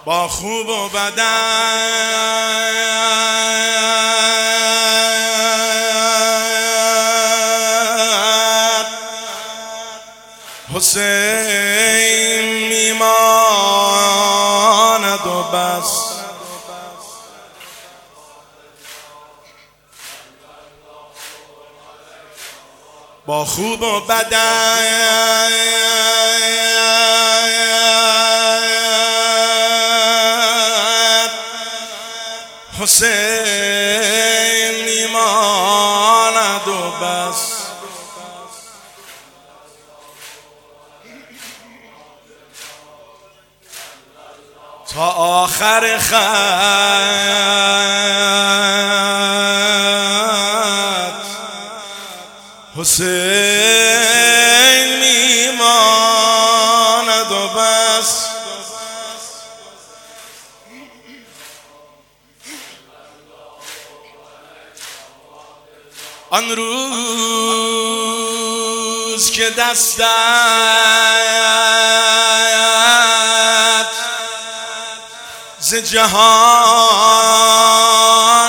با خوب و بدن حسین میماند و بس. با خوب و بدن حسین میماند و بس. تا آخر خط حسین میماند و بس. آن روز که دستت ز جهان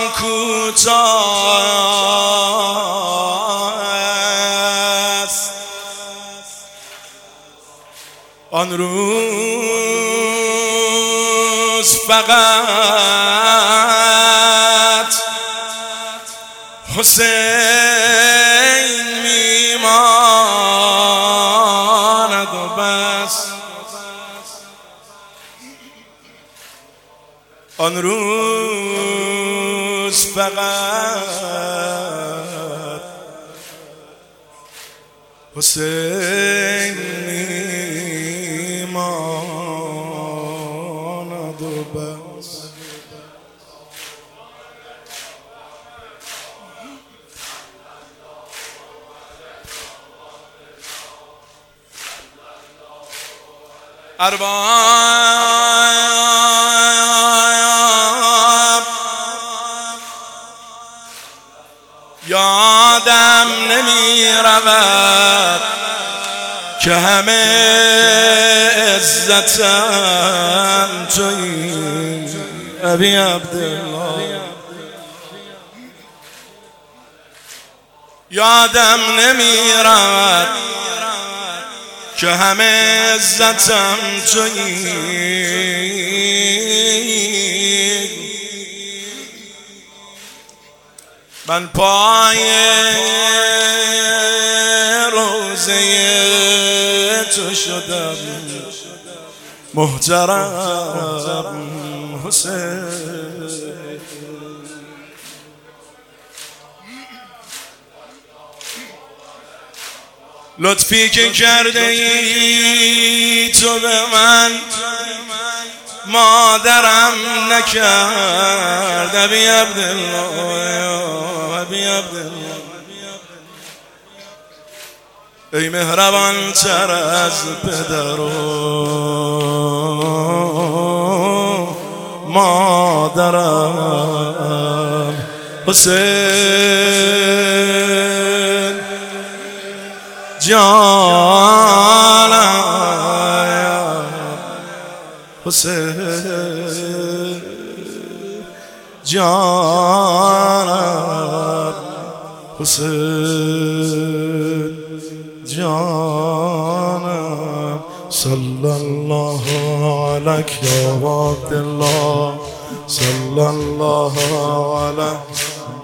کوتاه است، آن روز فقط حسین میماند و بس. آن روز فقط حسین میماند و بس. ارباب یادم نمی رود که همه عزتم تویی ابی عبدالله. یادم نمی رود که همه عزتم تویی. من پای روزه تو شدم محترم حسین. لطفی که کرده ای تو به من مادرم نکرد ابی عبدالله، ابی عبدالله. ای مهربان تر از پدر و مادرم حسین جانم، حسین جانم، حسین جانم. صلی الله علیک یا عبدالله، صلی الله علیک